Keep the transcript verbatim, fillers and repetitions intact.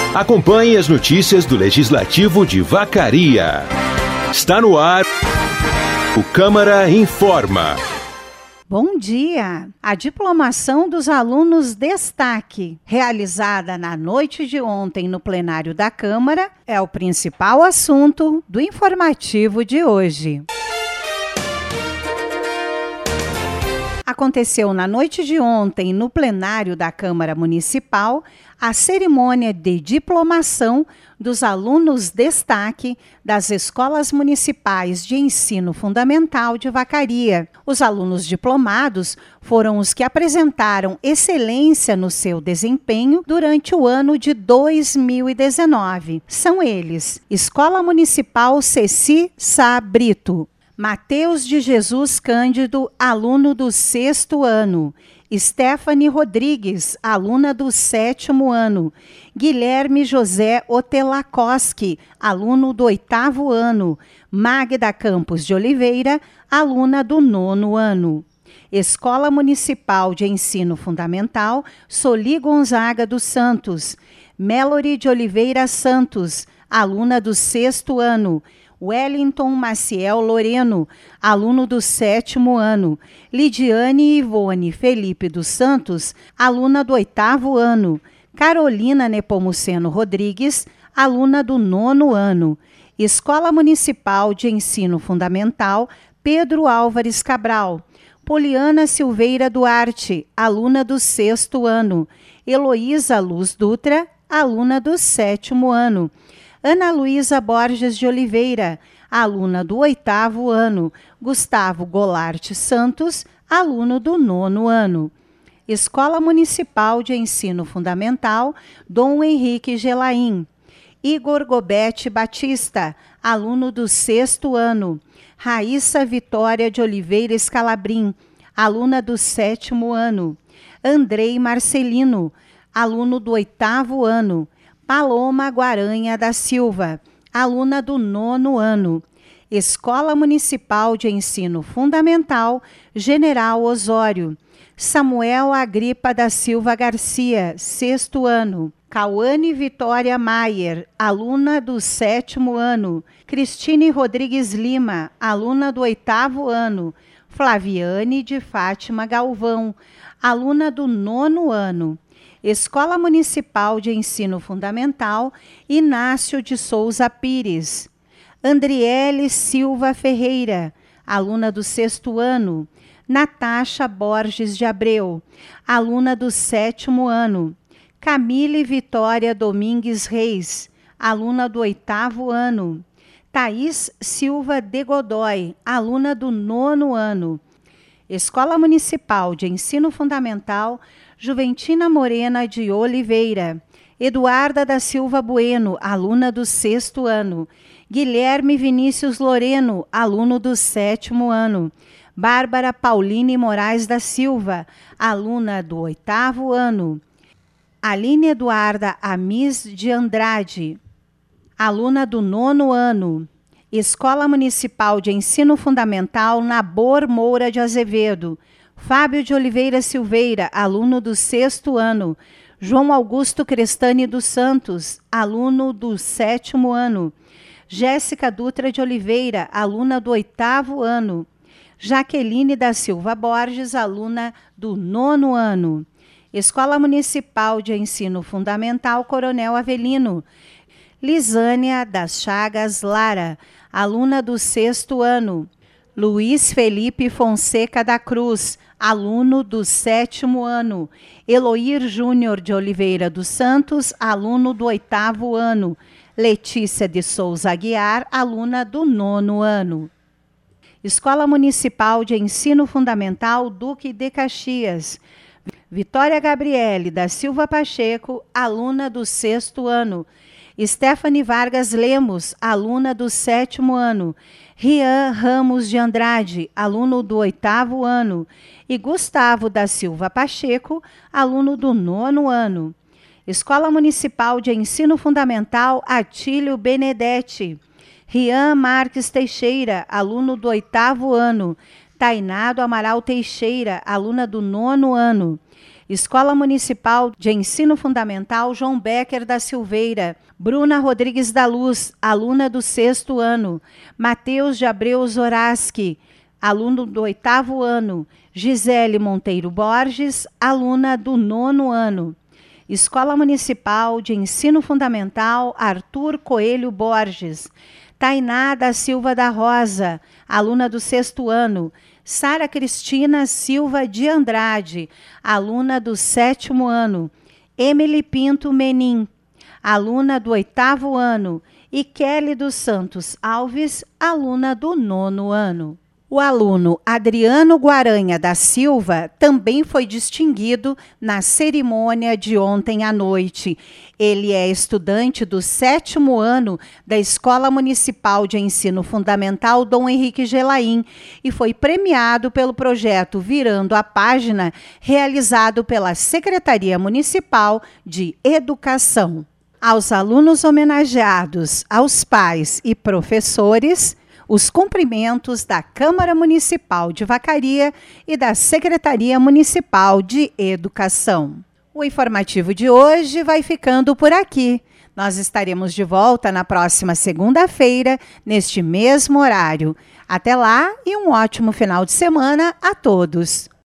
Acompanhe as notícias do Legislativo de Vacaria. Está no ar o Câmara Informa. Bom dia! A diplomação dos alunos Destaque, realizada na noite de ontem no plenário da Câmara, é o principal assunto do informativo de hoje. Aconteceu na noite de ontem, no plenário da Câmara Municipal, a cerimônia de diplomação dos alunos Destaque das Escolas Municipais de Ensino Fundamental de Vacaria. Os alunos diplomados foram os que apresentaram excelência no seu desempenho durante o ano de dois mil e dezenove. São eles: Escola Municipal Ceci Sá Brito, Mateus de Jesus Cândido, aluno do sexto ano. Stephanie Rodrigues, aluna do sétimo ano. Guilherme José Otelakoski, aluno do oitavo ano. Magda Campos de Oliveira, aluna do nono ano. Escola Municipal de Ensino Fundamental Soli Gonzaga dos Santos. Melody de Oliveira Santos, aluna do sexto ano. Wellington Maciel Loreno, aluno do sétimo ano. Lidiane Ivone Felipe dos Santos, aluna do oitavo ano. Carolina Nepomuceno Rodrigues, aluna do nono ano. Escola Municipal de Ensino Fundamental Pedro Álvares Cabral. Poliana Silveira Duarte, aluna do sexto ano. Heloísa Luz Dutra, aluna do sétimo ano. Ana Luísa Borges de Oliveira, aluna do oitavo ano. Gustavo Golarte Santos, aluno do nono ano. Escola Municipal de Ensino Fundamental Dom Henrique Gelaim. Igor Gobete Batista, aluno do sexto ano. Raíssa Vitória de Oliveira Escalabrim, aluna do sétimo ano. Andrei Marcelino, aluno do oitavo ano. Paloma Guaranha da Silva, aluna do nono ano. Escola Municipal de Ensino Fundamental General Osório. Samuel Agripa da Silva Garcia, sexto ano. Cauane Vitória Maier, aluna do sétimo ano. Cristine Rodrigues Lima, aluna do oitavo ano. Flaviane de Fátima Galvão, aluna do nono ano. Escola Municipal de Ensino Fundamental Inácio de Souza Pires. Andriele Silva Ferreira, aluna do sexto ano. Natasha Borges de Abreu, aluna do sétimo ano. Camille Vitória Domingues Reis, aluna do oitavo ano. Thaís Silva de Godoy, aluna do nono ano. Escola Municipal de Ensino Fundamental Juventina Morena de Oliveira. Eduarda da Silva Bueno, aluna do sexto ano. Guilherme Vinícius Loreno, aluno do sétimo ano. Bárbara Pauline Moraes da Silva, aluna do oitavo ano. Aline Eduarda Amis de Andrade, aluna do nono ano. Escola Municipal de Ensino Fundamental Nabor Moura de Azevedo. Fábio de Oliveira Silveira, aluno do sexto ano. João Augusto Crestani dos Santos, aluno do sétimo ano. Jéssica Dutra de Oliveira, aluna do oitavo ano. Jaqueline da Silva Borges, aluna do nono ano. Escola Municipal de Ensino Fundamental Coronel Avelino. Lisânia das Chagas Lara, aluna do sexto ano. Luiz Felipe Fonseca da Cruz, aluno do sétimo ano. Eloir Júnior de Oliveira dos Santos, aluno do oitavo ano. Letícia de Souza Aguiar, aluna do nono ano. Escola Municipal de Ensino Fundamental Duque de Caxias. Vitória Gabriele da Silva Pacheco, aluna do sexto ano. Stephanie Vargas Lemos, aluna do sétimo ano. Rian Ramos de Andrade, aluno do oitavo ano. E Gustavo da Silva Pacheco, aluno do nono ano. Escola Municipal de Ensino Fundamental Atílio Benedetti. Rian Marques Teixeira, aluno do oitavo ano. Tainado Amaral Teixeira, aluna do nono ano. Escola Municipal de Ensino Fundamental João Becker da Silveira, Bruna Rodrigues da Luz, aluna do sexto ano, Matheus de Abreu Zoraski, aluno do oitavo ano, Gisele Monteiro Borges, aluna do nono ano. Escola Municipal de Ensino Fundamental Arthur Coelho Borges, Tainá da Silva da Rosa, aluna do sexto ano, Sara Cristina Silva de Andrade, aluna do sétimo ano, Emily Pinto Menin, aluna do oitavo ano, e Kelly dos Santos Alves, aluna do nono ano. O aluno Adriano Guaranha da Silva também foi distinguido na cerimônia de ontem à noite. Ele é estudante do sétimo ano da Escola Municipal de Ensino Fundamental Dom Henrique Gelaim e foi premiado pelo projeto Virando a Página, realizado pela Secretaria Municipal de Educação. Aos alunos homenageados, aos pais e professores, os cumprimentos da Câmara Municipal de Vacaria e da Secretaria Municipal de Educação. O informativo de hoje vai ficando por aqui. Nós estaremos de volta na próxima segunda-feira, neste mesmo horário. Até lá e um ótimo final de semana a todos.